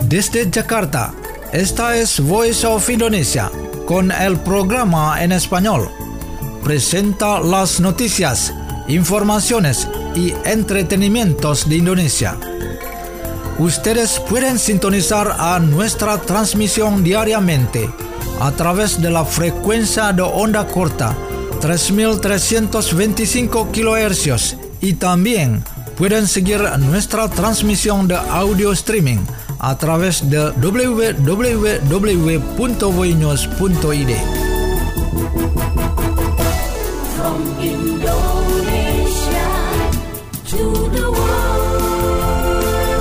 Desde Jakarta, esta es Voice of Indonesia, con el programa en español. Presenta las noticias, informaciones y entretenimientos de Indonesia. Ustedes pueden sintonizar a nuestra transmisión diariamente a través de la frecuencia de onda corta 3.325 kHz y también pueden seguir nuestra transmisión de audio streaming a través de www.voinews.id. From Indonesia to the world.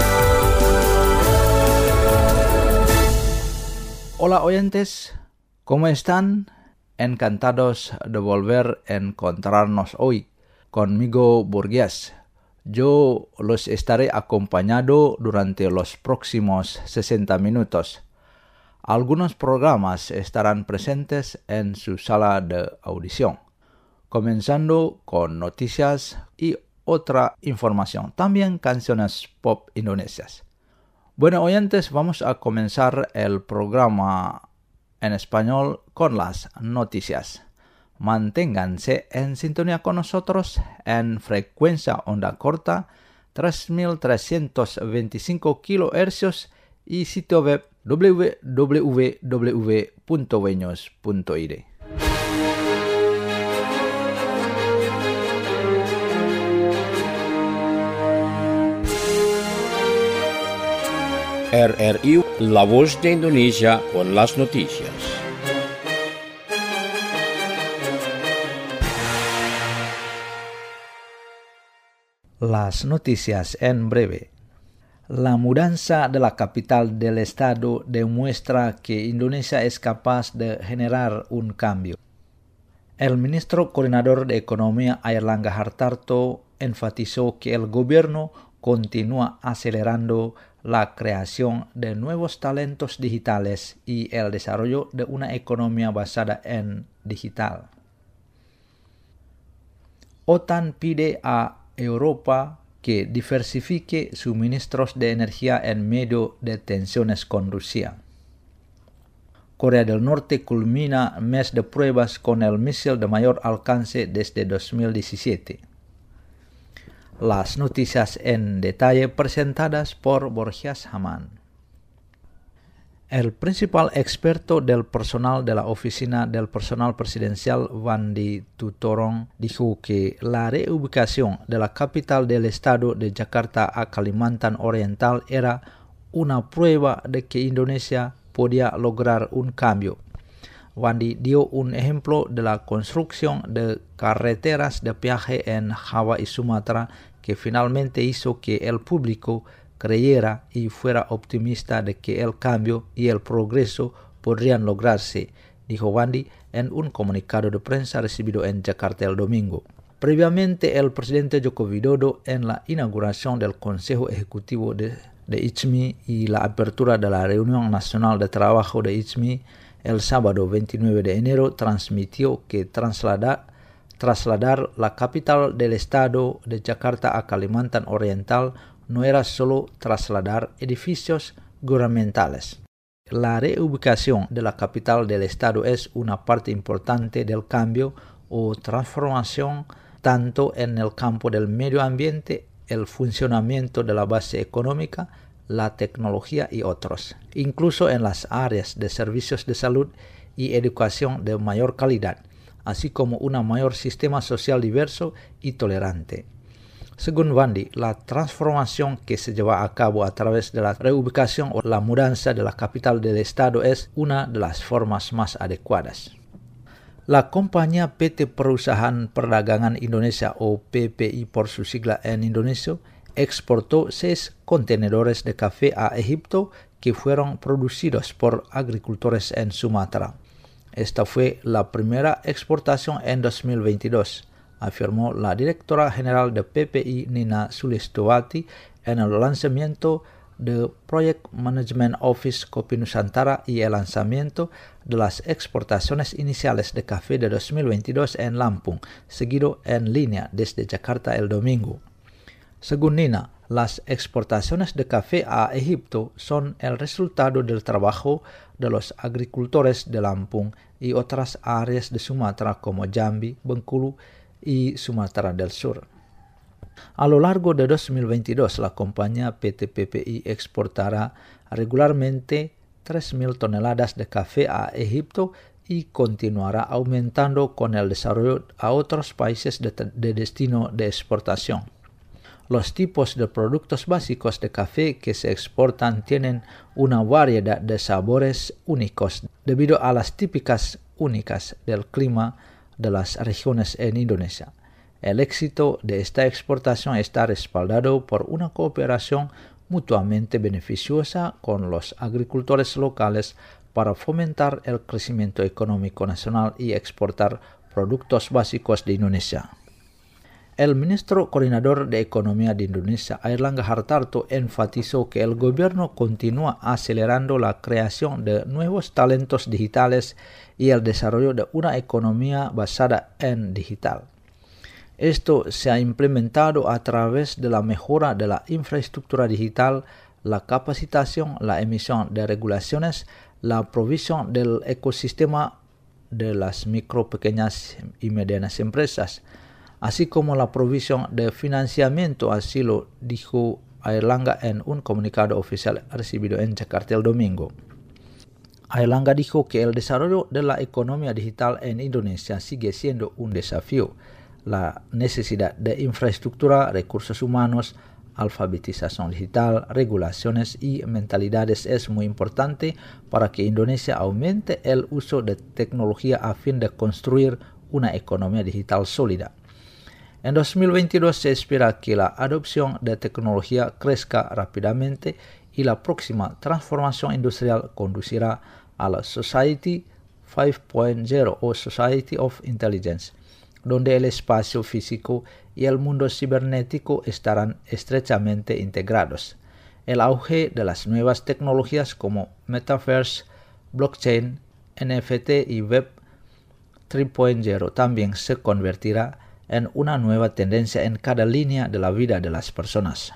Hola oyentes, ¿cómo están? Encantados de volver a encontrarnos hoy conmigo Burgués. Yo los estaré acompañando durante los próximos 60 minutos. Algunos programas estarán presentes en su sala de audición, comenzando con noticias y otra información, también canciones pop indonesias. Bueno, oyentes, vamos a comenzar el programa en español con las noticias. Manténganse en sintonía con nosotros en frecuencia onda corta 3.325 kHz y sitio web www.voinews.id. RRI, La Voz de Indonesia con las noticias. Las noticias en breve. La mudanza de la capital del estado demuestra que Indonesia es capaz de generar un cambio. El ministro coordinador de Economía Airlangga Hartarto enfatizó que el gobierno continúa acelerando la creación de nuevos talentos digitales y el desarrollo de una economía basada en digital. OTAN pide a Europa que diversifique suministros de energía en medio de tensiones con Rusia. Corea del Norte culmina mes de pruebas con el misil de mayor alcance desde 2017. Las noticias en detalle presentadas por Borgias Haman. El principal experto del personal de la Oficina del Personal Presidencial, Wandi Tutorong, dijo que la reubicación de la capital del estado de Jakarta a Kalimantan Oriental era una prueba de que Indonesia podía lograr un cambio. Wandi dio un ejemplo de la construcción de carreteras de peaje en Java y Sumatra que finalmente hizo que el público creyera y fuera optimista de que el cambio y el progreso podrían lograrse, dijo Wandi en un comunicado de prensa recibido en Jakarta el domingo. Previamente, el presidente Joko Widodo, en la inauguración del Consejo Ejecutivo de ICMI y la apertura de la Reunión Nacional de Trabajo de ICMI el sábado 29 de enero, transmitió que trasladar la capital del estado de Jakarta a Kalimantan Oriental no era solo trasladar edificios gubernamentales. La reubicación de la capital del estado es una parte importante del cambio o transformación tanto en el campo del medio ambiente, el funcionamiento de la base económica, la tecnología y otros, incluso en las áreas de servicios de salud y educación de mayor calidad, así como un mayor sistema social diverso y tolerante. Según Wandi, la transformación que se lleva a cabo a través de la reubicación o la mudanza de la capital del estado es una de las formas más adecuadas. La compañía PT Perusahaan Perdagangan Indonesia o PPI por su sigla en indonesio exportó 6 contenedores de café a Egipto que fueron producidos por agricultores en Sumatra. Esta fue la primera exportación en 2022. Afirmó la directora general de PPI Nina Sulistowati en el lanzamiento de Project Management Office Kopi Nusantara y el lanzamiento de las exportaciones iniciales de café de 2022 en Lampung, seguido en línea desde Jakarta el domingo. Según Nina, las exportaciones de café a Egipto son el resultado del trabajo de los agricultores de Lampung y otras áreas de Sumatra como Jambi, Bengkulu y Sumatra del Sur. A lo largo de 2022, la compañía PT PPI exportará regularmente 3.000 toneladas de café a Egipto y continuará aumentando con el desarrollo a otros países de destino de exportación. Los tipos de productos básicos de café que se exportan tienen una variedad de sabores únicos debido a las típicas únicas del clima de las regiones en Indonesia. El éxito de esta exportación está respaldado por una cooperación mutuamente beneficiosa con los agricultores locales para fomentar el crecimiento económico nacional y exportar productos básicos de Indonesia. El ministro coordinador de Economía de Indonesia, Airlangga Hartarto, enfatizó que el gobierno continúa acelerando la creación de nuevos talentos digitales y el desarrollo de una economía basada en digital. Esto se ha implementado a través de la mejora de la infraestructura digital, la capacitación, la emisión de regulaciones, la provisión del ecosistema de las micro, pequeñas y medianas empresas, así como la provisión de financiamiento, así lo dijo Airlangga en un comunicado oficial recibido en Jakarta el domingo. Airlangga dijo que el desarrollo de la economía digital en Indonesia sigue siendo un desafío. La necesidad de infraestructura, recursos humanos, alfabetización digital, regulaciones y mentalidades es muy importante para que Indonesia aumente el uso de tecnología a fin de construir una economía digital sólida. En 2022 se espera que la adopción de tecnología crezca rápidamente y la próxima transformación industrial conducirá a la Society 5.0 o Society of Intelligence, donde el espacio físico y el mundo cibernético estarán estrechamente integrados. El auge de las nuevas tecnologías como Metaverse, Blockchain, NFT y Web 3.0 también se convertirá en una nueva tendencia en cada línea de la vida de las personas.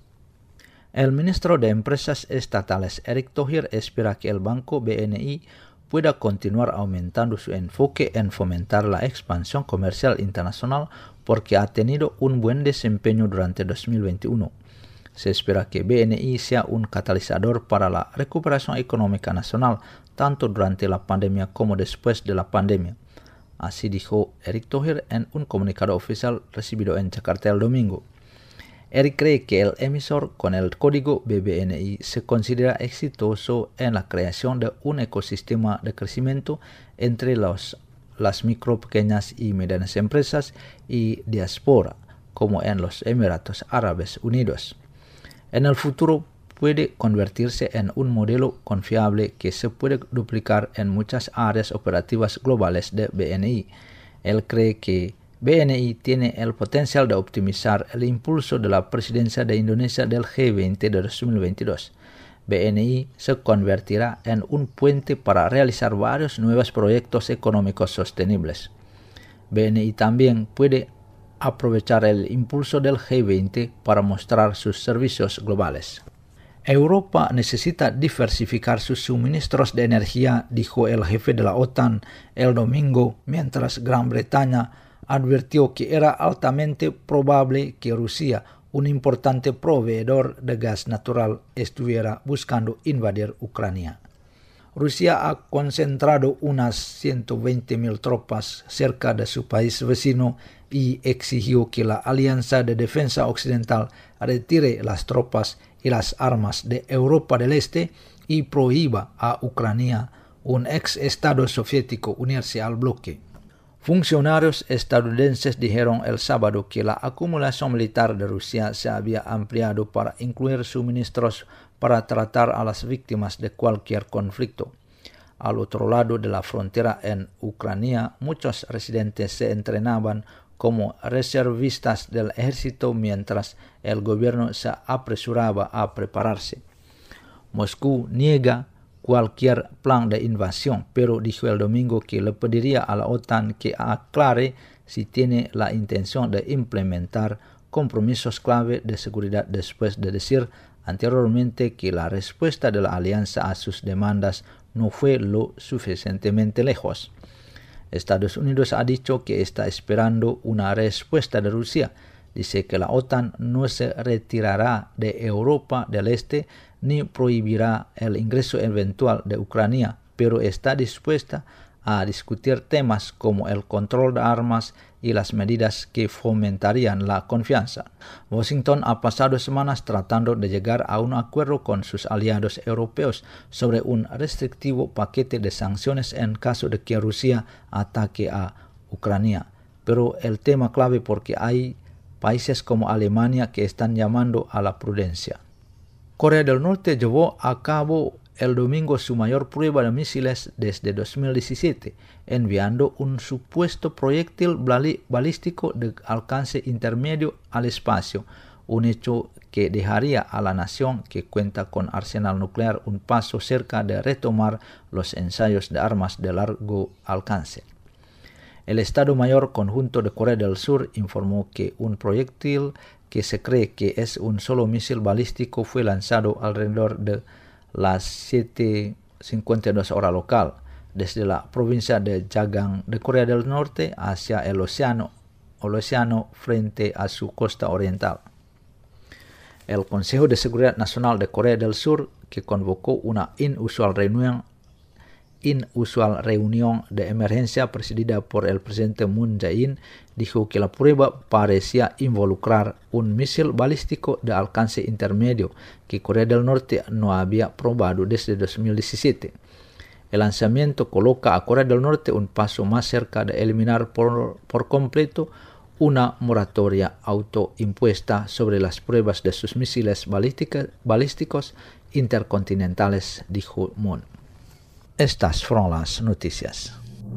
El ministro de Empresas Estatales, Erick Thohir, espera que el banco BNI pueda continuar aumentando su enfoque en fomentar la expansión comercial internacional porque ha tenido un buen desempeño durante 2021. Se espera que BNI sea un catalizador para la recuperación económica nacional tanto durante la pandemia como después de la pandemia. Así dijo Erick Thohir en un comunicado oficial recibido en Jakarta el domingo. Erick cree que el emisor con el código BBNI se considera exitoso en la creación de un ecosistema de crecimiento entre las micro, pequeñas y medianas empresas y diáspora, como en los Emiratos Árabes Unidos. En el futuro puede convertirse en un modelo confiable que se puede duplicar en muchas áreas operativas globales de BNI. Él cree que BNI tiene el potencial de optimizar el impulso de la presidencia de Indonesia del G20 de 2022. BNI se convertirá en un puente para realizar varios nuevos proyectos económicos sostenibles. BNI también puede aprovechar el impulso del G20 para mostrar sus servicios globales. Europa necesita diversificar sus suministros de energía, dijo el jefe de la OTAN el domingo, mientras Gran Bretaña advirtió que era altamente probable que Rusia, un importante proveedor de gas natural, estuviera buscando invadir Ucrania. Rusia ha concentrado unas 120.000 tropas cerca de su país vecino y exigió que la Alianza de Defensa Occidental retire las tropas y las armas de Europa del Este y prohíba a Ucrania, un ex estado soviético, unirse al bloque. Funcionarios estadounidenses dijeron el sábado que la acumulación militar de Rusia se había ampliado para incluir suministros para tratar a las víctimas de cualquier conflicto. Al otro lado de la frontera en Ucrania, muchos residentes se entrenaban como reservistas del ejército mientras el gobierno se apresuraba a prepararse. Moscú niega cualquier plan de invasión, pero dijo el domingo que le pediría a la OTAN que aclare si tiene la intención de implementar compromisos clave de seguridad después de decir anteriormente que la respuesta de la alianza a sus demandas no fue lo suficientemente lejos. Estados Unidos ha dicho que está esperando una respuesta de Rusia. Dice que la OTAN no se retirará de Europa del Este ni prohibirá el ingreso eventual de Ucrania, pero está dispuesta a discutir temas como el control de armas y las medidas que fomentarían la confianza. Washington ha pasado semanas tratando de llegar a un acuerdo con sus aliados europeos sobre un restrictivo paquete de sanciones en caso de que Rusia ataque a Ucrania. Pero el tema clave porque hay países como Alemania que están llamando a la prudencia. Corea del Norte llevó a cabo el domingo su mayor prueba de misiles desde 2017, enviando un supuesto proyectil balístico de alcance intermedio al espacio, un hecho que dejaría a la nación que cuenta con arsenal nuclear un paso cerca de retomar los ensayos de armas de largo alcance. El Estado Mayor Conjunto de Corea del Sur informó que un proyectil que se cree que es un solo misil balístico fue lanzado alrededor de las 7:52 hora local, desde la provincia de Jagang de Corea del Norte hacia el océano frente a su costa oriental. El Consejo de Seguridad Nacional de Corea del Sur, que convocó una inusual reunión de emergencia presidida por el presidente Moon Jae-in, dijo que la prueba parecía involucrar un misil balístico de alcance intermedio que Corea del Norte no había probado desde 2017. El lanzamiento coloca a Corea del Norte un paso más cerca de eliminar por completo una moratoria autoimpuesta sobre las pruebas de sus misiles balísticos intercontinentales, dijo Moon. Estas fueron las noticias.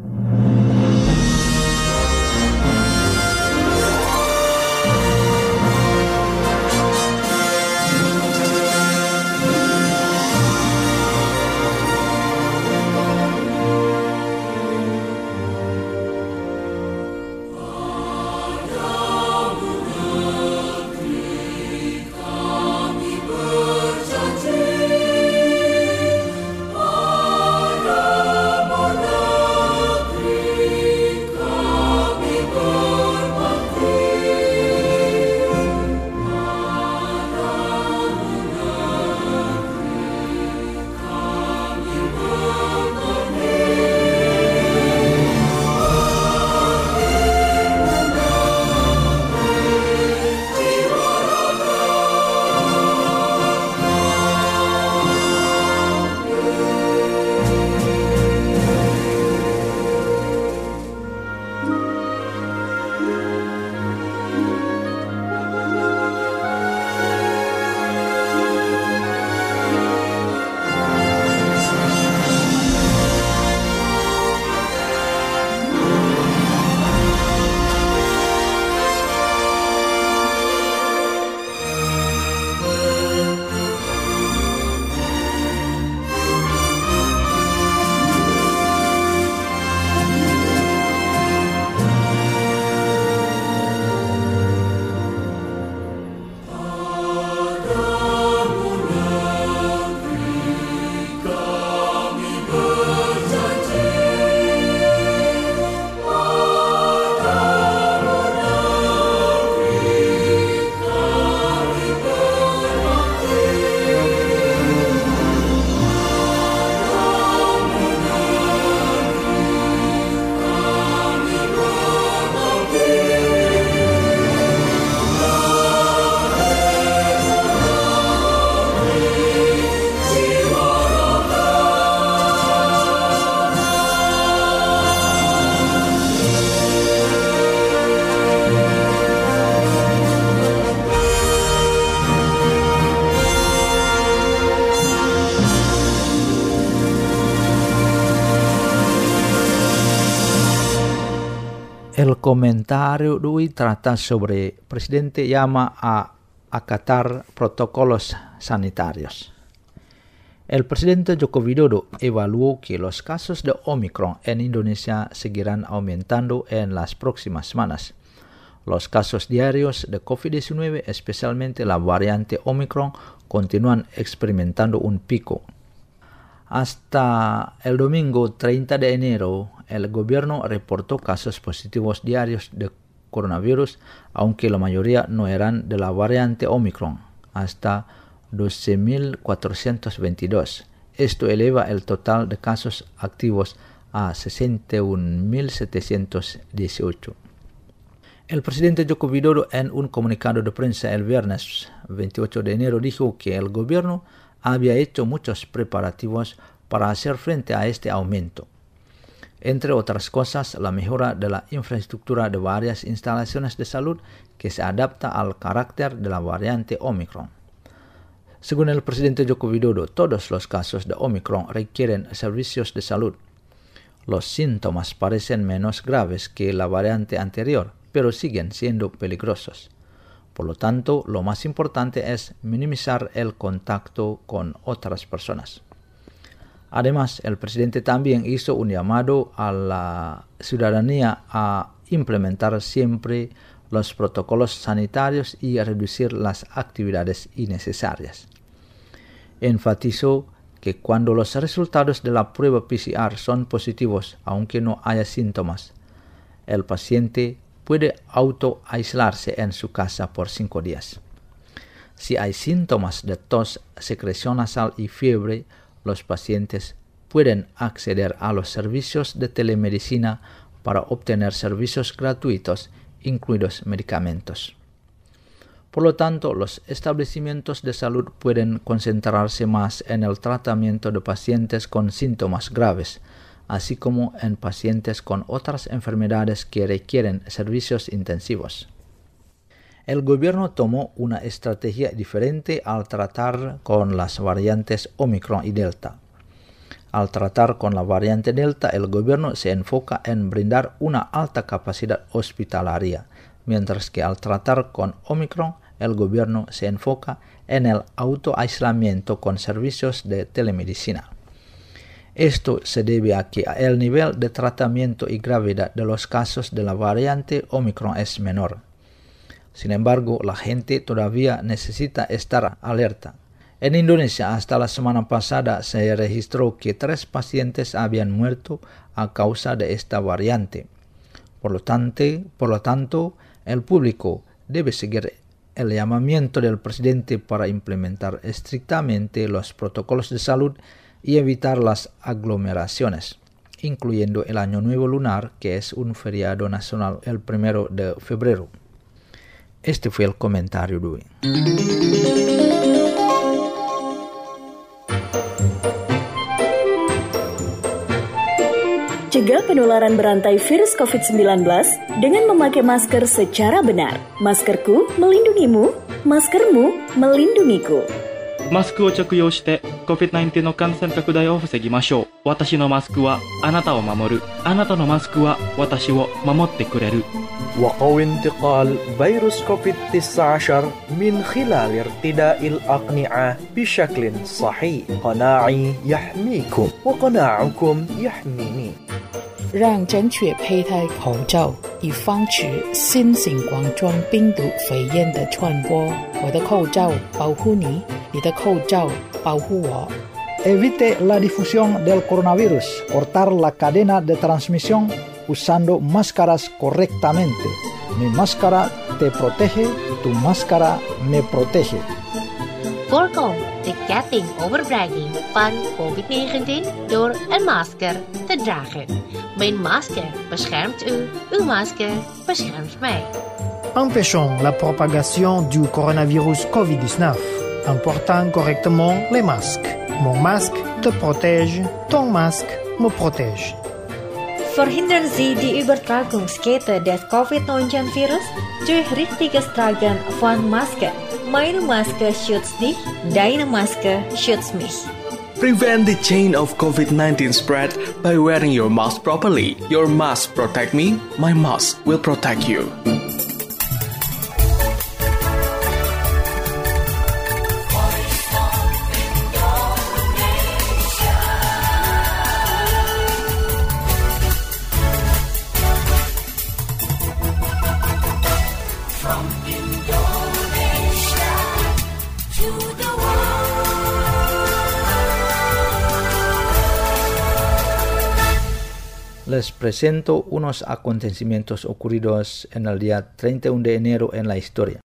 El comentario de hoy trata sobre presidente llama a acatar protocolos sanitarios. El presidente Joko Widodo evaluó que los casos de Omicron en Indonesia seguirán aumentando en las próximas semanas. Los casos diarios de COVID-19, especialmente la variante Omicron, continúan experimentando un pico. Hasta el domingo 30 de enero, el gobierno reportó casos positivos diarios de coronavirus, aunque la mayoría no eran de la variante Omicron, hasta 12.422. Esto eleva el total de casos activos a 61.718. El presidente Joko Widodo, en un comunicado de prensa el viernes 28 de enero, dijo que el gobierno había hecho muchos preparativos para hacer frente a este aumento. Entre otras cosas, la mejora de la infraestructura de varias instalaciones de salud que se adapta al carácter de la variante Omicron. Según el presidente Joko Widodo, todos los casos de Omicron requieren servicios de salud. Los síntomas parecen menos graves que la variante anterior, pero siguen siendo peligrosos. Por lo tanto, lo más importante es minimizar el contacto con otras personas. Además, el presidente también hizo un llamado a la ciudadanía a implementar siempre los protocolos sanitarios y a reducir las actividades innecesarias. Enfatizó que cuando los resultados de la prueba PCR son positivos, aunque no haya síntomas, el paciente puede autoaislarse en su casa por 5 días. Si hay síntomas de tos, secreción nasal y fiebre, los pacientes pueden acceder a los servicios de telemedicina para obtener servicios gratuitos, incluidos medicamentos. Por lo tanto, los establecimientos de salud pueden concentrarse más en el tratamiento de pacientes con síntomas graves, así como en pacientes con otras enfermedades que requieren servicios intensivos. El gobierno tomó una estrategia diferente al tratar con las variantes Omicron y Delta. Al tratar con la variante Delta, el gobierno se enfoca en brindar una alta capacidad hospitalaria, mientras que al tratar con Omicron, el gobierno se enfoca en el autoaislamiento con servicios de telemedicina. Esto se debe a que el nivel de tratamiento y gravedad de los casos de la variante Omicron es menor. Sin embargo, la gente todavía necesita estar alerta. En Indonesia, hasta la semana pasada se registró que 3 pacientes habían muerto a causa de esta variante. Por lo tanto, el público debe seguir el llamamiento del presidente para implementar estrictamente los protocolos de salud y evitar las aglomeraciones, incluyendo el Año Nuevo Lunar, que es un feriado nacional el 1 de febrero. Este fue el comentario de hoy. Cegah penularan berantai virus COVID-19 dengan memakai masker secara benar. Maskerku melindungimu, maskermu melindungiku. マスクを着用して COVID-19 の感染拡大を防ぎましょう。私のマスクはあなたを守る。あなたのマスクは私を守ってくれる。 وقوي انتقال فيروس كوفيد-19 من خلال ارتداء الأقنعة بشكل صحيح. قناعي يحميكم وقناعكم يحميني. 让正确佩戴口罩，以防止新型冠状病毒肺炎的传播。我的口罩保护你，你的口罩保护我。 Evite la difusión del coronavirus. Cortar la cadena de transmisión usando máscaras correctamente. Mi máscara te protege, tu máscara me protege. Voorkom de ketting overbrenging van COVID-19 door een masker te dragen. Mijn masker beschermt u, uw masker beschermt mij. Empêchons la propagation du coronavirus COVID-19 en portant correctement les masques. Mon masque te protège, ton masque me protège. Verhindern Sie die Übertragungskette des COVID-19-Virus durch richtiges Tragen von Masken. Meine Maske schützt dich, deine Maske schützt mich. Prevent the chain of COVID-19 spread by wearing your mask properly. Your mask protect me, my mask will protect you. Les presento unos acontecimientos ocurridos en el día 31 de enero en la historia.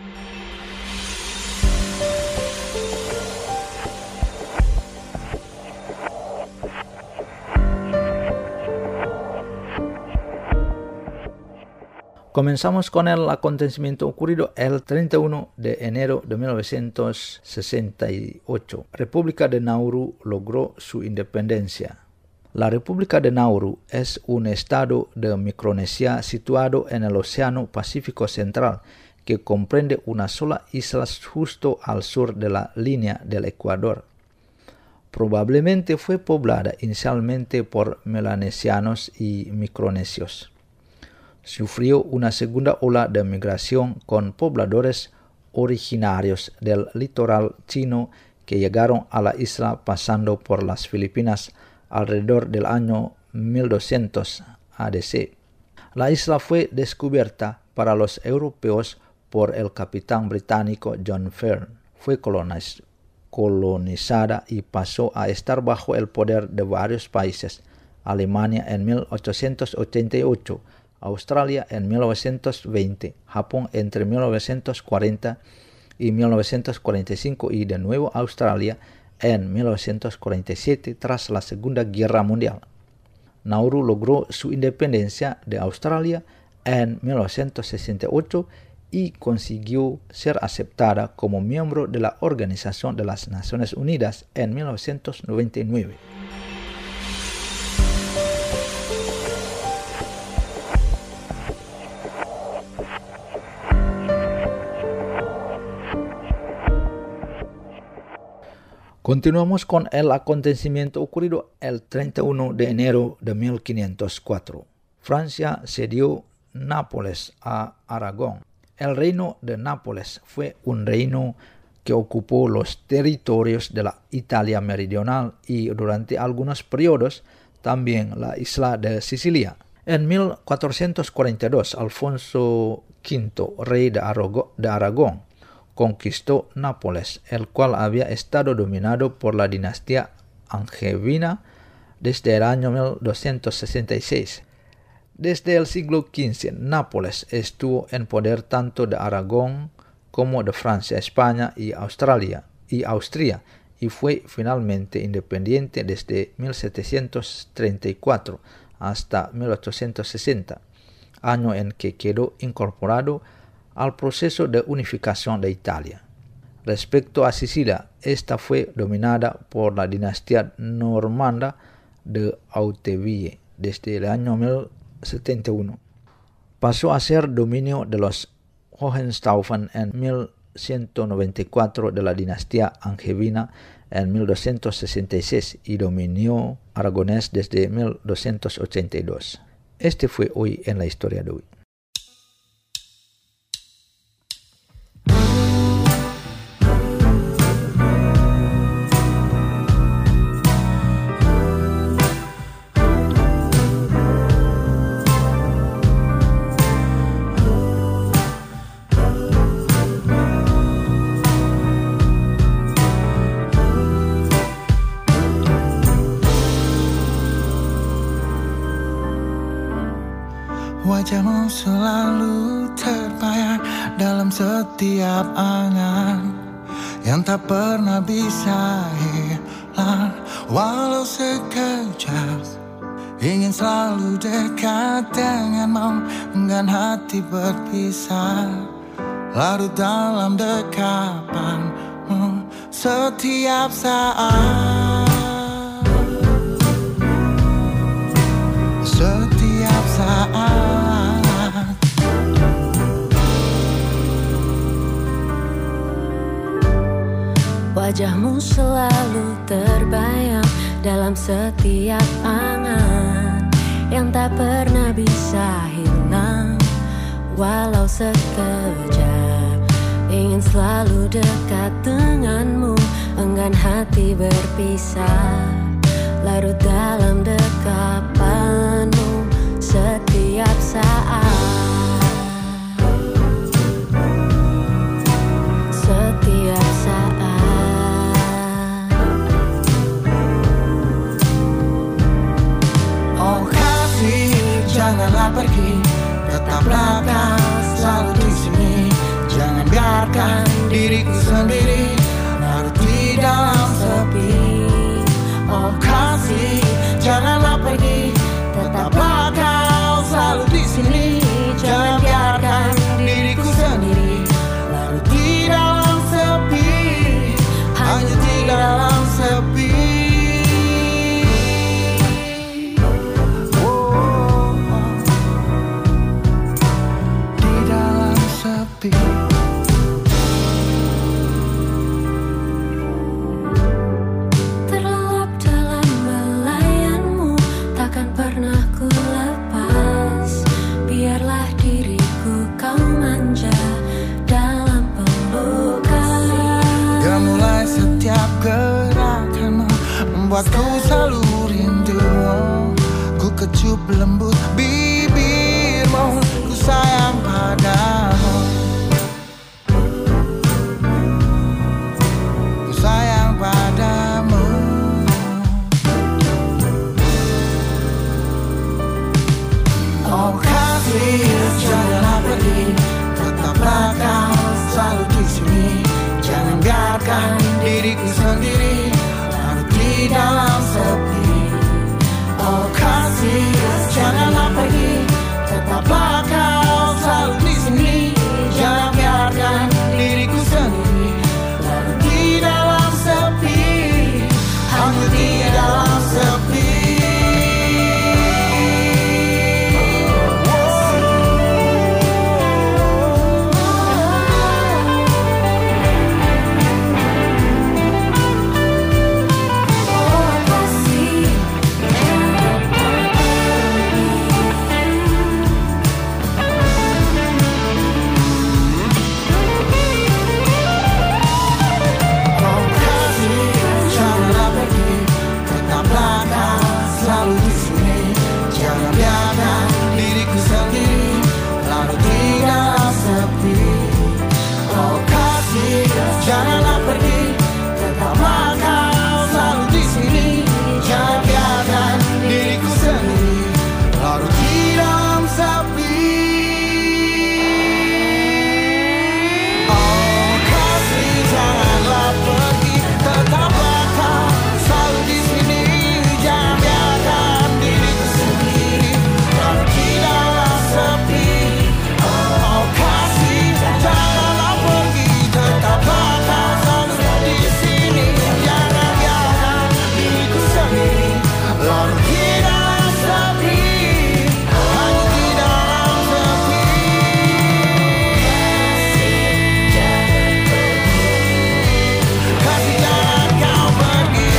Comenzamos con el acontecimiento ocurrido el 31 de enero de 1968. República de Nauru logró su independencia. La República de Nauru es un estado de Micronesia situado en el Océano Pacífico Central que comprende una sola isla justo al sur de la línea del Ecuador. Probablemente fue poblada inicialmente por melanesianos y micronesios. Sufrió una segunda ola de migración con pobladores originarios del litoral chino que llegaron a la isla pasando por las Filipinas alrededor del año 1200 AD. La isla fue descubierta para los europeos por el capitán británico John Fern. Fue colonizada y pasó a estar bajo el poder de varios países: Alemania en 1888, Australia en 1920, Japón entre 1940 y 1945 y de nuevo Australia en 1947 tras la Segunda Guerra Mundial. Nauru logró su independencia de Australia en 1968 y consiguió ser aceptada como miembro de la Organización de las Naciones Unidas en 1999. Continuamos con el acontecimiento ocurrido el 31 de enero de 1504. Francia cedió Nápoles a Aragón. El reino de Nápoles fue un reino que ocupó los territorios de la Italia meridional y durante algunos periodos también la isla de Sicilia. En 1442, Alfonso V, rey de Aragón, conquistó Nápoles, el cual había estado dominado por la dinastía angevina desde el año 1266. Desde el siglo XV, Nápoles estuvo en poder tanto de Aragón como de Francia, España y Austria, y fue finalmente independiente desde 1734 hasta 1860, año en que quedó incorporado al proceso de unificación de Italia. Respecto a Sicilia, esta fue dominada por la dinastía normanda de Hauteville desde el año 1071. Pasó a ser dominio de los Hohenstaufen en 1194, de la dinastía angevina en 1266 y dominio aragonés desde 1282. Este fue hoy en la historia de hoy. Wajahmu selalu terbayang dalam setiap angan yang tak pernah bisa hilang walau sekejap. Ingin selalu dekat denganmu, enggan hati berpisah. Larut dalam dekapanmu setiap saat. Setiap saat. Wajahmu selalu terbayang dalam setiap angan yang tak pernah bisa hilang walau sekejap. Ingin selalu dekat denganmu, enggan hati berpisah. Larut dalam dekapanmu setiap saat. Setiap saat. Oh kasih janganlah pergi, tetaplah kau selalu di sini. Jangan biarkan diriku sendiri larut di dalam sepi. Oh kasih, janganlah pergi, tetaplah kau selalu di sini. Jangan biarkan diriku sendiri larut di dalam sepi, hanya di dalam sepi. Di dalam sepi. Terlelap dalam belayanmu, takkan pernah ku lepas. Biarlah diriku kau manja dalam pelukan. Gemulai setiap gerakanmu, membuatku selalu rindu. Ku kecup lembut bibirmu, ku sayang padamu. Ku sayang padamu. Oh kasih, janganlah pergi, tetaplah kau selalu di sini. Jangan biarkan diriku sendiri larut di dalam sepi. Oh kasih, janganlah pergi, tetaplah kau selalu di sini. Jangan biarkan diriku sendiri larut di dalam sepi, hanya di dalam sepi. Janganlah pergi, tetaplah kau selalu di sini. Jangan biarkan diriku sendiri larut di dalam sepi. Oh kasih, janganlah pergi, tetaplah kau selalu di sini. Jangan biarkan diriku sendiri larut di dalam sepi. Oh kasih, janganlah pergi, tetaplah larut di dalam sepi, hanya di dalam sepi. Kasih jangan kau pergi.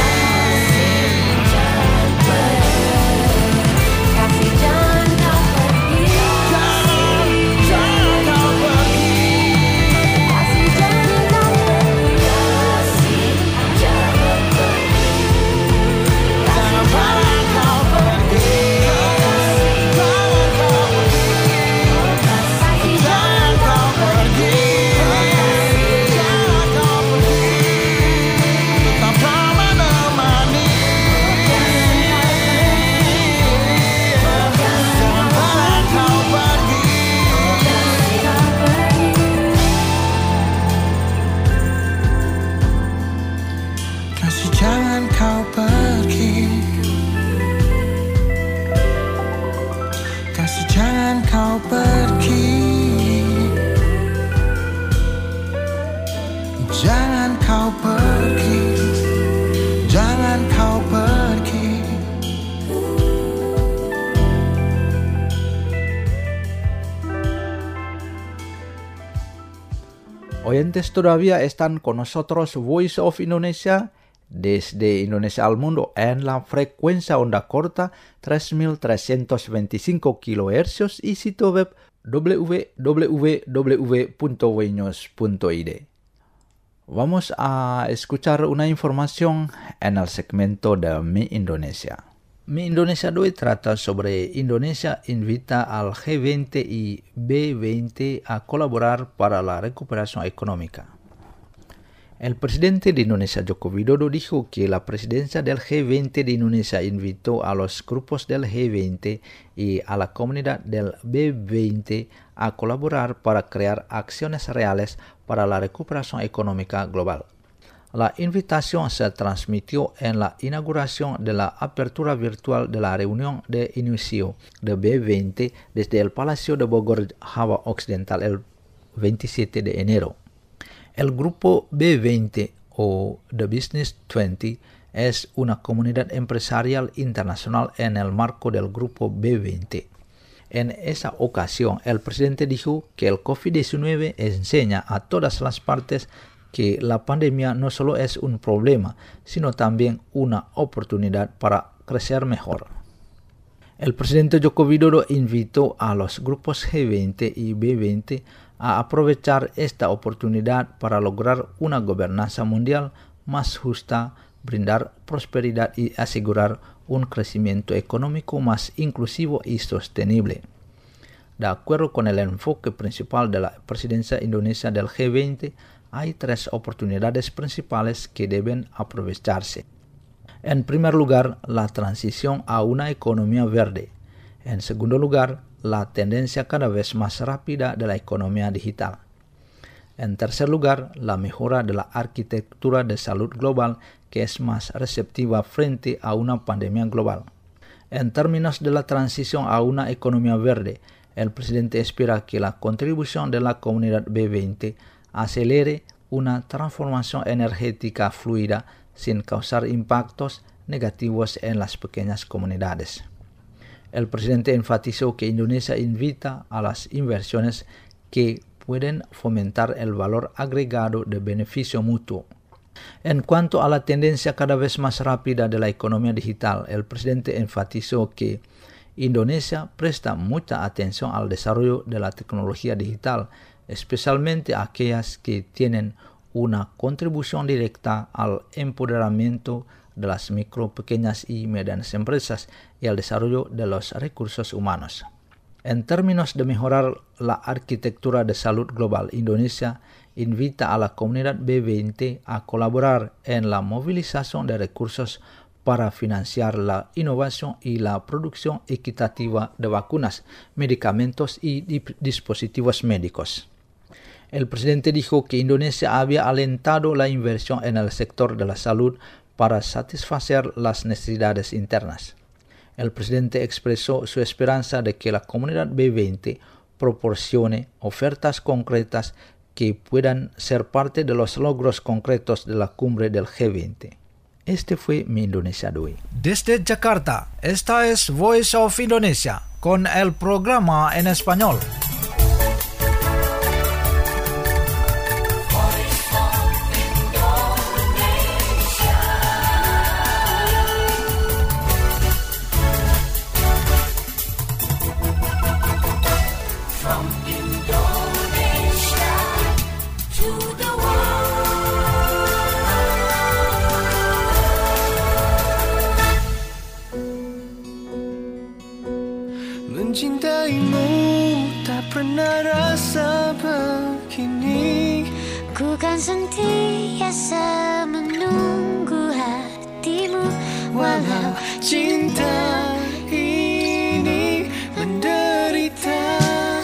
Kasih jangan kau pergi. Jangan kau pergi. Kasih jangan kau pergi. Kasih jangan pergi. Jangan pernah kau pergi. Jangan kau pergi. Jangan kau pergi. Jangan kau pergi. Tetaplah menemani. Jangan pernah kau pergi. Kasih jangan kau pergi. Kasih jangan kau pergi. Jangan kau pergi. Jangan kau pergi. Oyentes todavía están con nosotros Voice of Indonesia desde Indonesia al mundo en la frecuencia onda corta 3325 kHz y sitio web www.wenews.id. Vamos a escuchar una información en el segmento de Mi Indonesia. Mi Indonesia de hoy trata sobre Indonesia invita al G20 y B20 a colaborar para la recuperación económica. El presidente de Indonesia, Joko Widodo, dijo que la presidencia del G20 de Indonesia invitó a los grupos del G20 y a la comunidad del B20 a colaborar para crear acciones reales para la recuperación económica global. La invitación se transmitió en la inauguración de la apertura virtual de la reunión de inicio de B20 desde el Palacio de Bogor, Java Occidental, el 27 de enero. El grupo B20 o The Business 20 es una comunidad empresarial internacional en el marco del grupo B20. En esa ocasión, el presidente dijo que el COVID-19 enseña a todas las partes que la pandemia no solo es un problema, sino también una oportunidad para crecer mejor. El presidente Joko Widodo invitó a los grupos G20 y B20 a aprovechar esta oportunidad para lograr una gobernanza mundial más justa, brindar prosperidad y asegurar un crecimiento económico más inclusivo y sostenible. De acuerdo con el enfoque principal de la presidencia indonesia del G20, hay 3 oportunidades principales que deben aprovecharse. En primer lugar, la transición a una economía verde. En segundo lugar, la tendencia cada vez más rápida de la economía digital. En tercer lugar, la mejora de la arquitectura de salud global que es más receptiva frente a una pandemia global. En términos de la transición a una economía verde, el presidente espera que la contribución de la comunidad B20 acelere una transformación energética fluida sin causar impactos negativos en las pequeñas comunidades. El presidente enfatizó que Indonesia invita a las inversiones que pueden fomentar el valor agregado de beneficio mutuo. En cuanto a la tendencia cada vez más rápida de la economía digital, el presidente enfatizó que Indonesia presta mucha atención al desarrollo de la tecnología digital, especialmente aquellas que tienen una contribución directa al empoderamiento de las micro, pequeñas y medianas empresas y al desarrollo de los recursos humanos. En términos de mejorar la arquitectura de salud global, Indonesia invita a la comunidad B20 a colaborar en la movilización de recursos para financiar la innovación y la producción equitativa de vacunas, medicamentos y dispositivos médicos. El presidente dijo que Indonesia había alentado la inversión en el sector de la salud para satisfacer las necesidades internas. El presidente expresó su esperanza de que la comunidad B20 proporcione ofertas concretas que puedan ser parte de los logros concretos de la cumbre del G20. Este fue mi Indonesia de hoy. Desde Jakarta, esta es Voice of Indonesia con el programa en español. Mencintaimu tak pernah rasa begini. Ku kan sentiasa menunggu hatimu, Walau cinta ini menderita.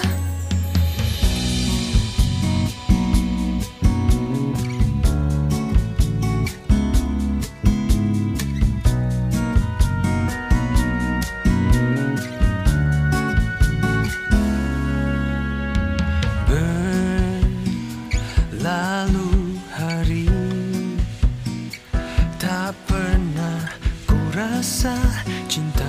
Lalu hari tak pernah ku rasa cinta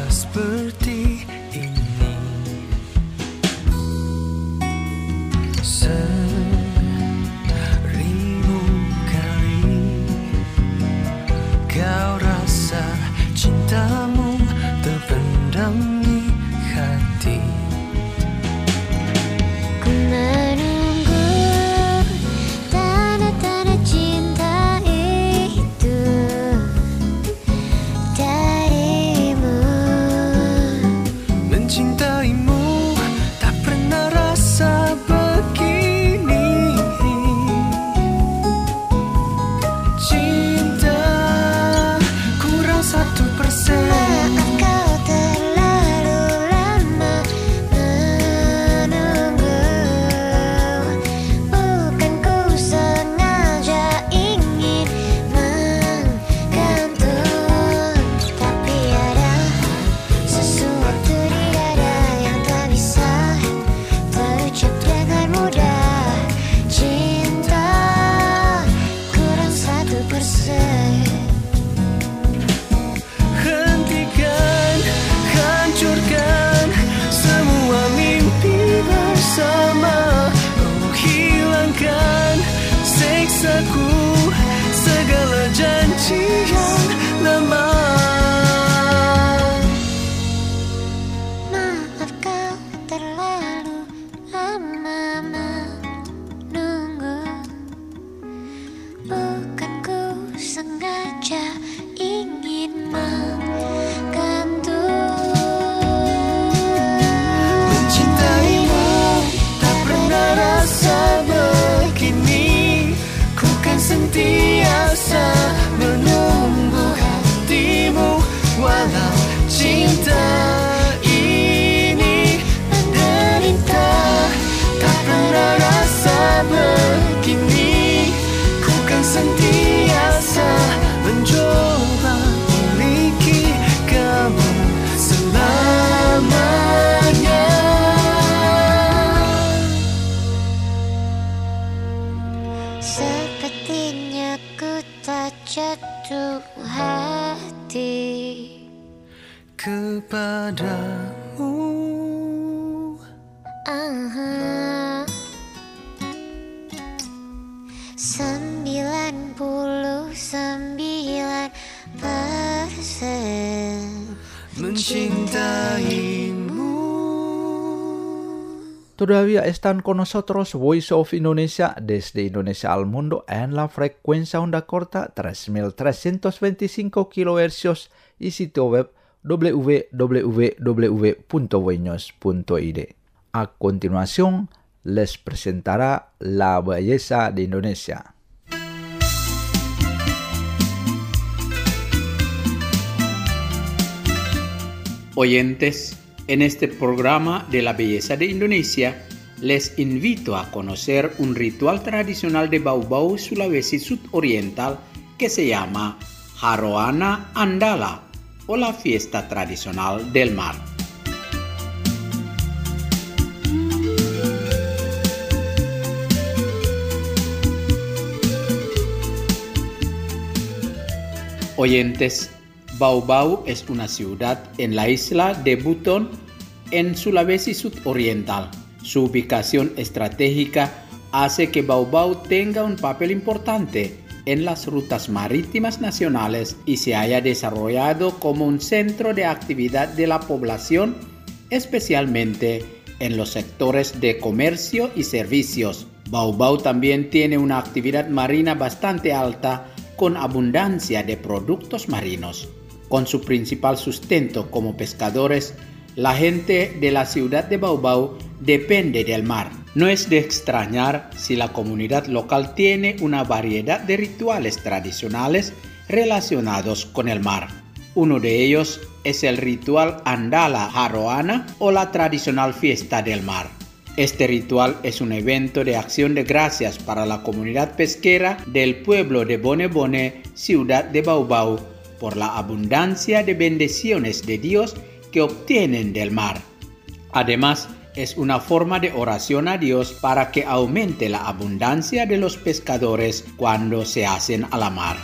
Todavía están con nosotros Voice of Indonesia desde Indonesia al mundo en la frecuencia onda corta 3325 kHz y sitio web www.voinews.id. A continuación, les presentará La Belleza de Indonesia. Oyentes, en este programa de La Belleza de Indonesia, les invito a conocer un ritual tradicional de Bau-Bau, Sulawesi Sudoriental que se llama Haroana Andala o la fiesta tradicional del mar. Oyentes, Bau-Bau es una ciudad en la isla de Buton, en Sulawesi Sudoriental. Su ubicación estratégica hace que Bau-Bau tenga un papel importante en las rutas marítimas nacionales y se haya desarrollado como un centro de actividad de la población, especialmente en los sectores de comercio y servicios. Bau-Bau también tiene una actividad marina bastante alta, con abundancia de productos marinos. Con su principal sustento como pescadores, la gente de la ciudad de Bau-Bau depende del mar. No es de extrañar si la comunidad local tiene una variedad de rituales tradicionales relacionados con el mar. Uno de ellos es el ritual Andala Haroana o la tradicional fiesta del mar. Este ritual es un evento de acción de gracias para la comunidad pesquera del pueblo de Bone-Bone, ciudad de Bau-Bau, por la abundancia de bendiciones de Dios que obtienen del mar. Además, es una forma de oración a Dios para que aumente la abundancia de los pescadores cuando se hacen a la mar.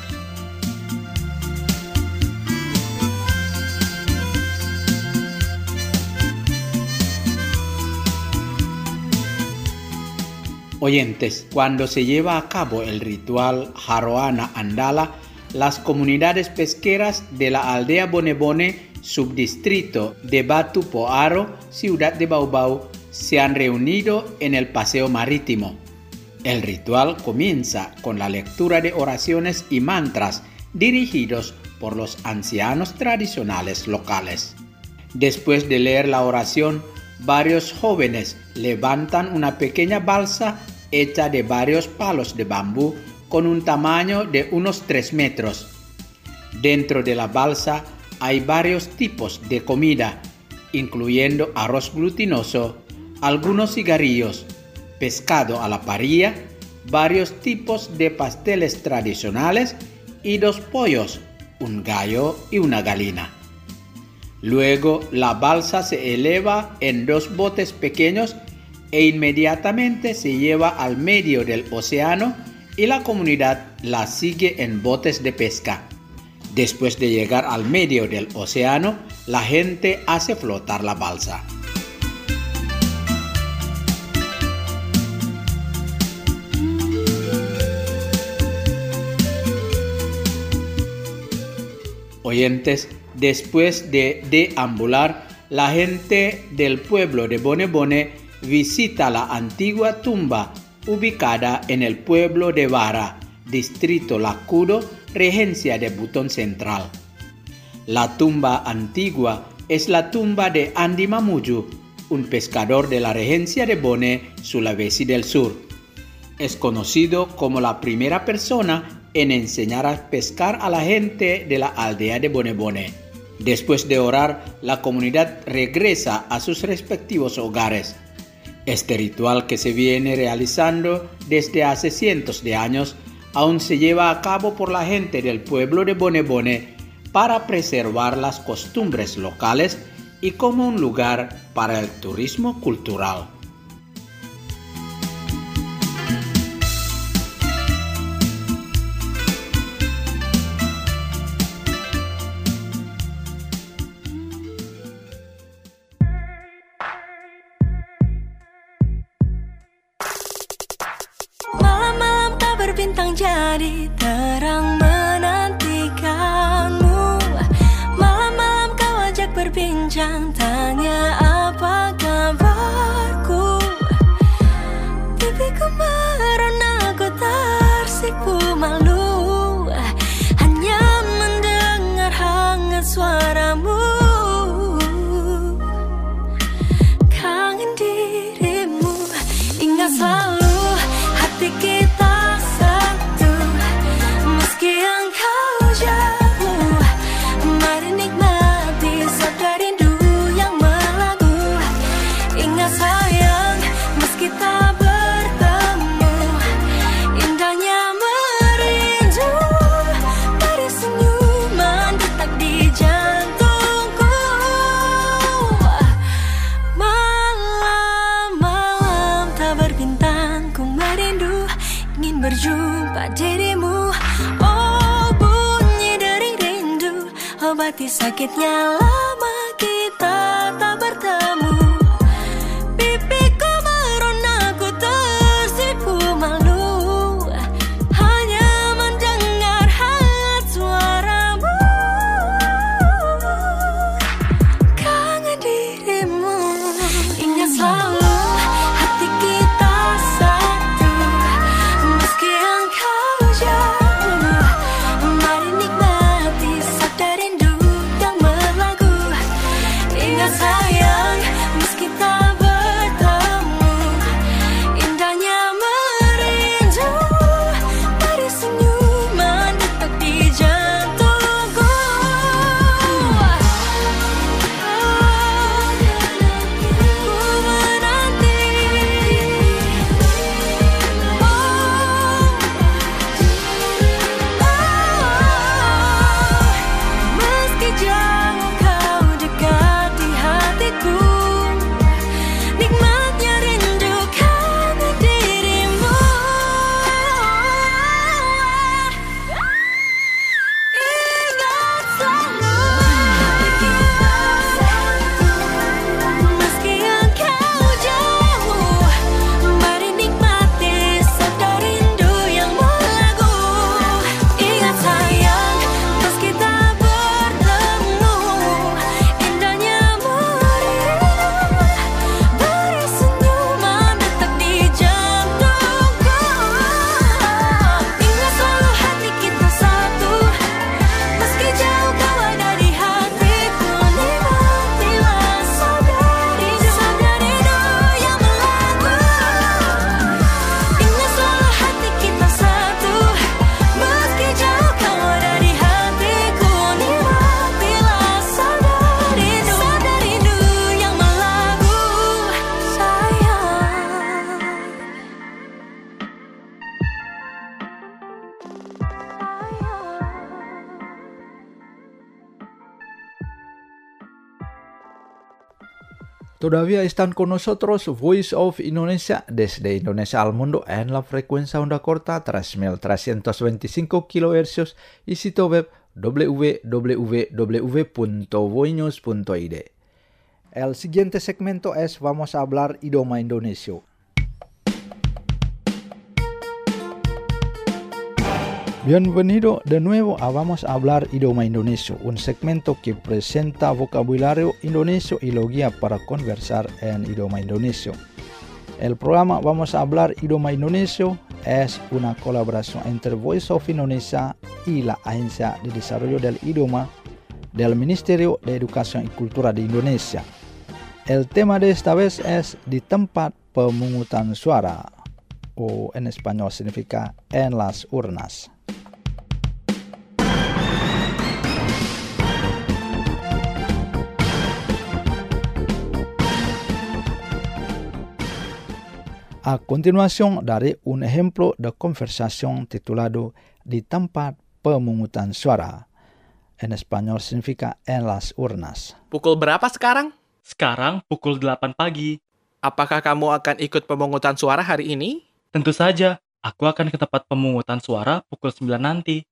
Oyentes, cuando se lleva a cabo el ritual Haroana Andala, las comunidades pesqueras de la aldea Bone-Bone, subdistrito de Batu Poaro, ciudad de Bau-Bau, se han reunido en el paseo marítimo. El ritual comienza con la lectura de oraciones y mantras dirigidos por los ancianos tradicionales locales. Después de leer la oración, varios jóvenes levantan una pequeña balsa hecha de varios palos de bambú con un tamaño de unos 3 metros. Dentro de la balsa hay varios tipos de comida, incluyendo arroz glutinoso, algunos cigarrillos, pescado a la parrilla, varios tipos de pasteles tradicionales y 2 pollos, un gallo y una gallina. Luego la balsa se eleva en 2 botes pequeños e inmediatamente se lleva al medio del océano y la comunidad la sigue en botes de pesca. Después de llegar al medio del océano, la gente hace flotar la balsa. Oyentes, después de deambular, la gente del pueblo de Bone-Bone visita la antigua tumba ubicada en el pueblo de Vara, distrito Lakudo, regencia de Buton Central. La tumba antigua es la tumba de Andi Mamuju, un pescador de la regencia de Bone, Sulawesi del Sur. Es conocido como la primera persona en enseñar a pescar a la gente de la aldea de Bone-Bone. Después de orar, la comunidad regresa a sus respectivos hogares. Este ritual, que se viene realizando desde hace cientos de años, aún se lleva a cabo por la gente del pueblo de Bone-Bone para preservar las costumbres locales y como un lugar para el turismo cultural. Berbintang jadi terang menantikanmu. Malam-malam kau ajak berbincang, tanya apa kabarku. selalu hati kita satu, meski engkau jauh. Mari nikmati sabda rindu yang melagu. Ingat sayang, meski tak bertemu, indahnya merindu. Dari senyuman detak di jantungku. Malam-malam tak berbintang, ku merindu, ingin berjumpa dirimu. Oh, bunyi dering rindu, obati sakitnya lama kita tak bertemu. Pipiku merona, ku tersipu malu, hanya mendengar hangat suaramu. Kangen dirimu. Ingat selalu hati kita satu, meski engkau jauh. Mari nikmati sabda rindu yang melagu. Ingat sayang, meski tak bertemu, indahnya merindu. Dari senyuman detak di jantungku. Meski jauh kau dekat di hatiku, nikmatnya rindu kangen dirimu. Ingat selalu hati kita satu, meski engkau jauh. Mari nikmati sabda rindu yang melagu. Ingat sayang, meski tak bertemu, indahnya merindu. Dari senyuman detak di jantungku. Ingat selalu hati kita satu, meski jauh kau ada di hatiku. Nikmatilah sabda rindu yang melagu. Ingat selalu hati kita satu, meski jauh kau ada di hatiku. Nikmatilah sabda rindu yang melagu, sayang. Todavía están con nosotros Voice of Indonesia desde Indonesia al mundo en la frecuencia onda corta 3.325 kHz y sitio web www.voinews.id. El siguiente segmento es Vamos a hablar idioma Indonesia. Bienvenido de nuevo a Vamos a hablar idioma Indonesia, un segmento que presenta vocabulario indonesio y lo guía para conversar en idioma indonesio. El programa Vamos a hablar idioma Indonesia es una colaboración entre Voice of Indonesia y la Agencia de Desarrollo del Idioma del Ministerio de Educación y Cultura de Indonesia. El tema de esta vez es di tempat pemungutan suara, o en español significa en las urnas. A continuación daré un ejemplo de conversación titulado Di tempat pemungutan suara. En español significa en las urnas. Pukul berapa sekarang? Sekarang pukul 8 pagi. Apakah kamu akan ikut pemungutan suara hari ini? Tentu saja, aku akan ke tempat pemungutan suara pukul 9 nanti.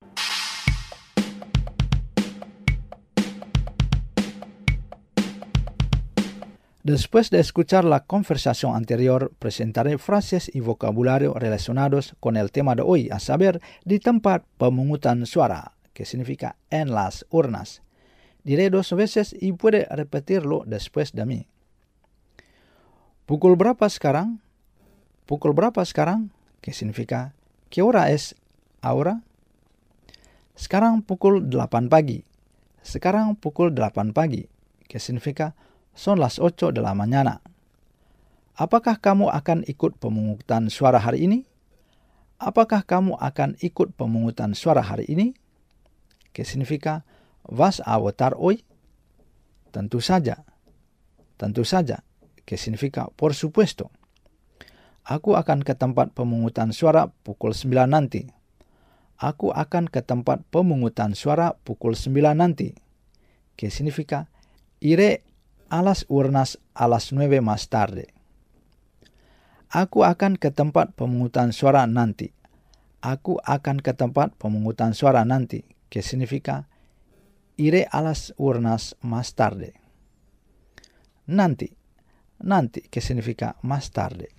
Después de escuchar la conversación anterior, presentaré frases y vocabulario relacionados con el tema de hoy, a saber, di tempat pemungutan suara, que significa en las urnas. Diré 2 veces y puede repetirlo después de mí. Pukul berapa sekarang? Pukul berapa sekarang? Que significa, ¿qué hora es ahora? Sekarang pukul 8 pagi. Sekarang pukul 8 pagi. Que significa, son las 8 de la mañana. Apakah kamu akan ikut pemungutan suara hari ini? Apakah kamu akan ikut pemungutan suara hari ini? Que significa, ¿vas a votar hoy? Tentu saja. Tentu saja. Que significa, por supuesto. Aku akan ke tempat pemungutan suara pukul 9 nanti. Aku akan ke tempat pemungutan suara pukul 9 nanti. Que significa, iré a las urnas a las 9 más tarde. Aku akan ke tempat pemungutan suara nanti. Aku akan ke tempat pemungutan suara nanti. Que significa, iré a las urnas más tarde. Nanti. Nanti, que significa más tarde.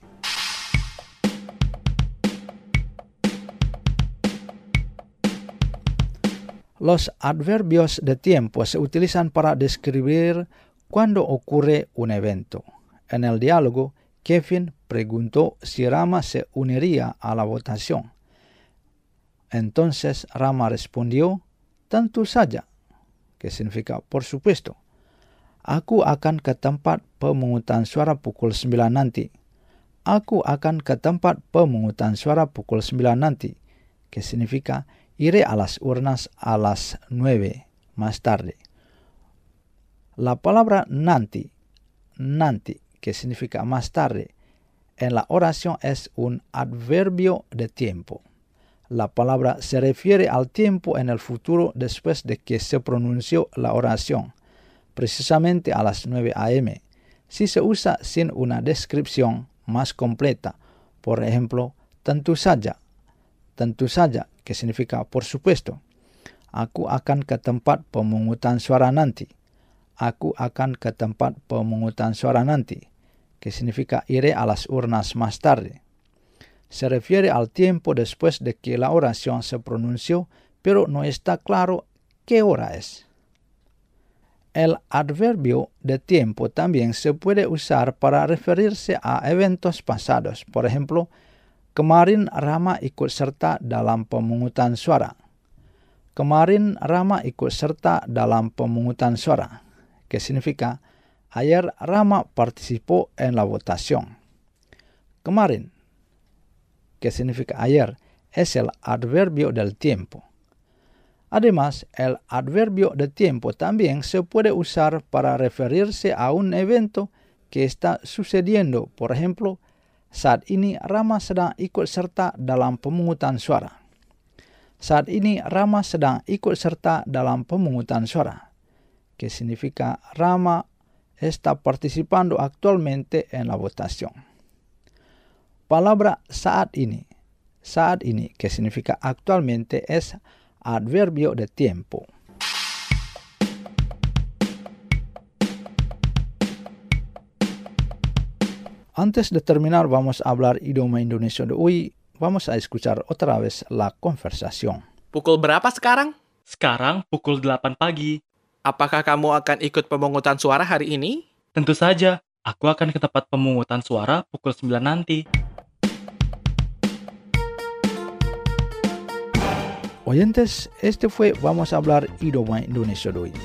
Los adverbios de tiempo se utilizan para describir cuando ocurre un evento. En el diálogo, Kevin preguntó si Rama se uniría a la votación. Entonces Rama respondió, tentu saja, que significa por supuesto. Aku akan ke tempat pemungutan suara pukul 9 nanti. Aku akan ke tempat pemungutan suara pukul 9 nanti, que significa iré a las urnas a las 9 más tarde. La palabra nanti, que significa más tarde, en la oración es un adverbio de tiempo. La palabra se refiere al tiempo en el futuro después de que se pronunció la oración, precisamente a las 9 a.m., si se usa sin una descripción más completa. Por ejemplo, tentu saja, que significa por supuesto. Aku akan ke tempat pemungutan suara nanti. Aku akan ke tempat pemungutan suara nanti, que significa iré a las urnas más tarde. Se refiere al tiempo después de que la oración se pronunció, pero no está claro qué hora es. El adverbio de tiempo también se puede usar para referirse a eventos pasados. Por ejemplo, kemarin Rama ikut serta dalam pemungutan suara. Kemarin Rama ikut serta dalam pemungutan suara, que significa ayer Rama participó en la votación. Kemarin, que significa ayer, es el adverbio del tiempo. Además, el adverbio de tiempo también se puede usar para referirse a un evento que está sucediendo. Por ejemplo, saat ini Rama sedang ikut serta dalam pemungutan suara. Saat ini Rama sedang ikut serta dalam pemungutan suara, que significa Rama está participando actualmente en la votación. Palabra saat ini, que significa actualmente, es adverbio de tiempo. Antes de terminar, vamos a hablar idioma Indonesia de hoy. Vamos a escuchar otra vez la conversación. Pukul berapa sekarang? Sekarang pukul 8 pagi. Apakah kamu akan ikut pemungutan suara hari ini? Tentu saja, aku akan ke tempat pemungutan suara pukul 9 nanti. Oyentes, este fue Vamos a hablar idioma Indonesia de hoy.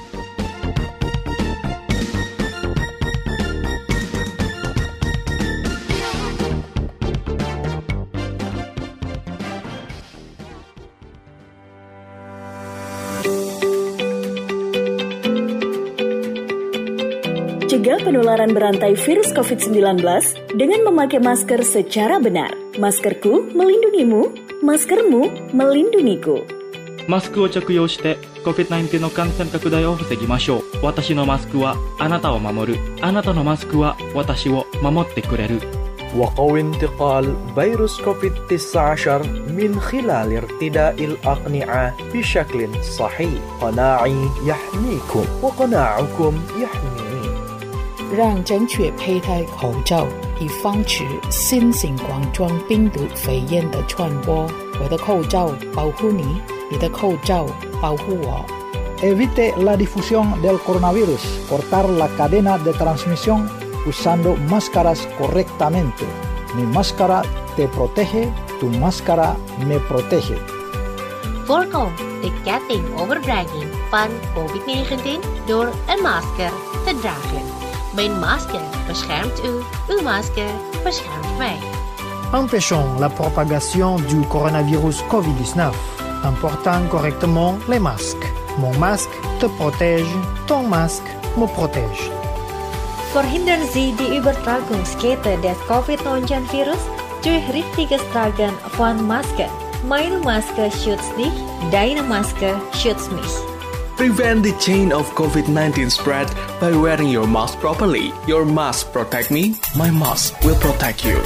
Cegah penularan berantai virus COVID-19 dengan memakai masker secara benar. Maskerku melindungimu, maskermu melindungiku. マスクを着用して COVID-19 の感染拡大を防ぎましょう。私のマスクはあなたを守る。あなたのマスクは私を守ってくれる。 وقوي انتقال فيروس كوفيد-19 من خلال ارتداء الأقنعة بشكل صحيح. قناعي يحميكم وقناعكم يحميني. 让正确佩戴口罩，以防止新型冠状病毒肺炎的传播。我的口罩保护你，你的口罩保护我。 Evite la difusión del coronavirus. Cortar la cadena de transmisión usando máscaras correctamente. Mi máscara te protege, tu máscara me protege. Voorkom de ketting overdraging van COVID-19 door een masker te dragen. Mijn masker beschermt u, uw masker beschermt mij. Empêchons la propagation du coronavirus COVID-19 en portant correctement les masques. Mon masque te protège, ton masque me protège. Verhindern Sie die Übertragungskette des Covid-19-Virus durch richtiges Tragen von Masken. Meine Maske schützt dich, deine Maske schützt mich. Prevent the chain of COVID-19 spread by wearing your mask properly. Your mask protect me, my mask will protect you.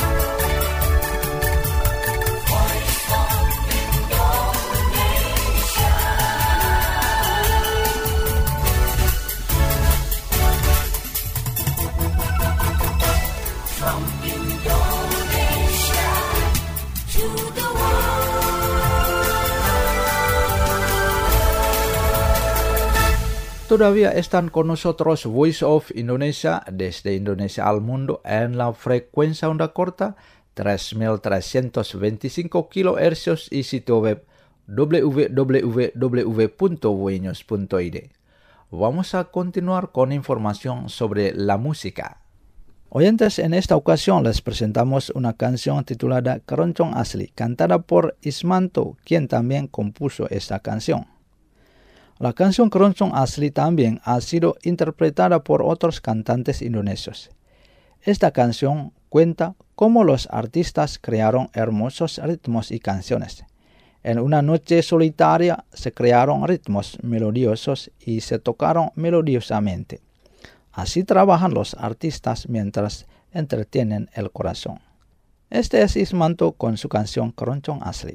Todavía están con nosotros Voice of Indonesia desde Indonesia al mundo en la frecuencia onda corta 3325 kHz y sitio web www.voinews.id. Vamos a continuar con información sobre la música. Oyentes, en esta ocasión les presentamos una canción titulada Keroncong Asli, cantada por Ismanto, quien también compuso esta canción. La canción Keroncong Asli también ha sido interpretada por otros cantantes indonesios. Esta canción cuenta cómo los artistas crearon hermosos ritmos y canciones. En una noche solitaria se crearon ritmos melodiosos y se tocaron melodiosamente. Así trabajan los artistas mientras entretienen el corazón. Este es Ismanto con su canción Keroncong Asli.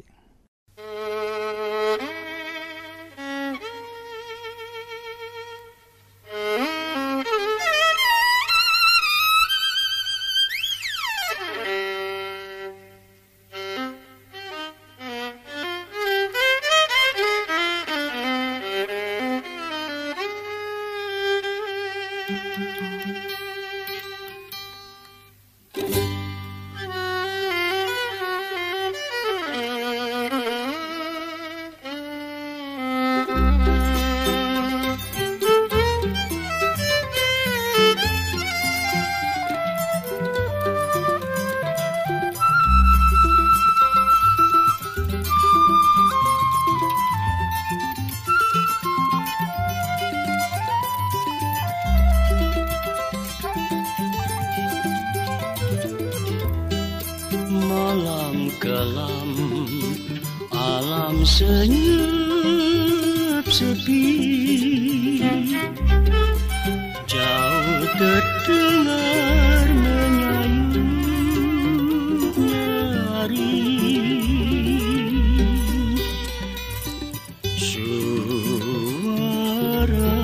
Malam kelam, alam senyap sepi, jauh terdengar menyayung nari, suara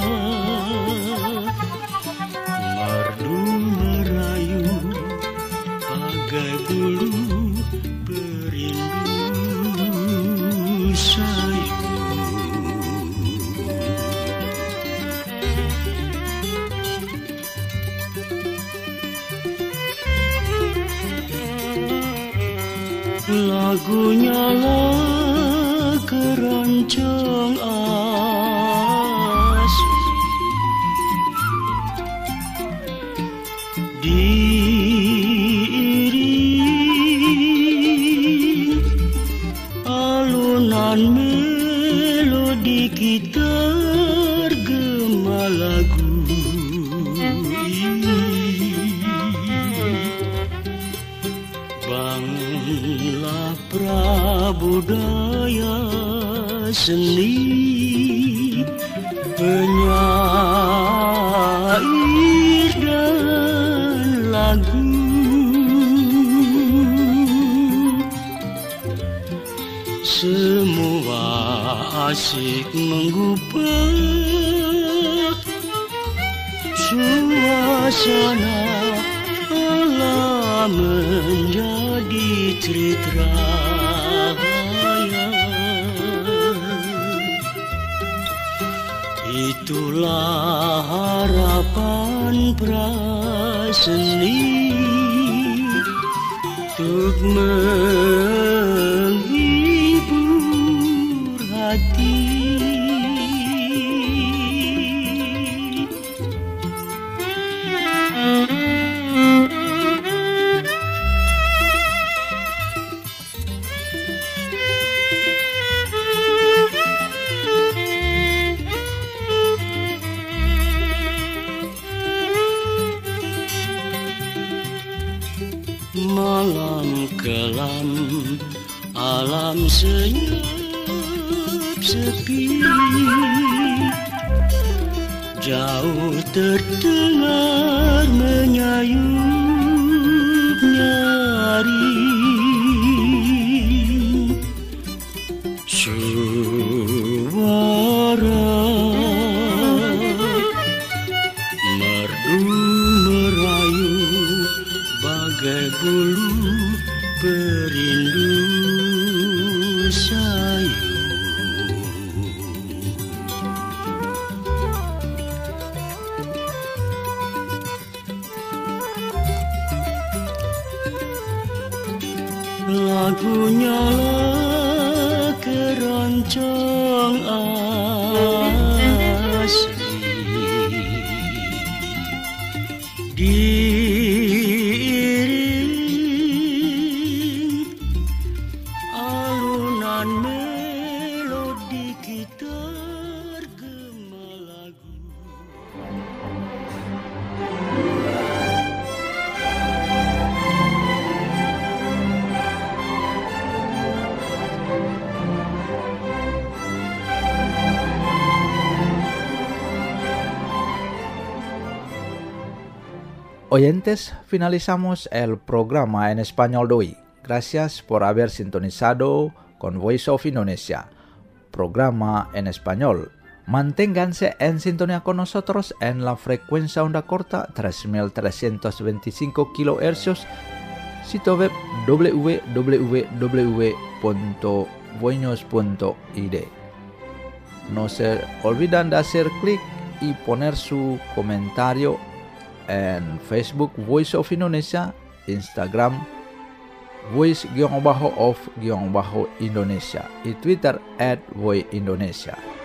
merdu merayu bagai bulu berindu sayu. Lagunya lah keroncong asli, diiring alunan melodi gitar gema lagu ini. Bangunlah prabudaya seni, penyair dan lagu. Semua asik menggubah suasana alam menjadi tritrahaya. Itulah harapan praseni untuk menghibur hati. Malam kelam, alam senyap sepi, jauh terdengar menyayup nyaring suara merdu merayu bagai bulu perindu sayu. Lagunya lah keroncong asli, diiring alunan melodi gitar gema lagu. Oyentes, finalizamos el programa en español de hoy. Gracias por haber sintonizado con Voice of Indonesia, programa en español. Manténganse en sintonía con nosotros en la frecuencia onda corta 3325 kHz, sitio web www.voinos.id. No se olviden de hacer clic y poner su comentario en Facebook Voice of Indonesia, Instagram Voice_of_Indonesia y Twitter @voiceindonesia.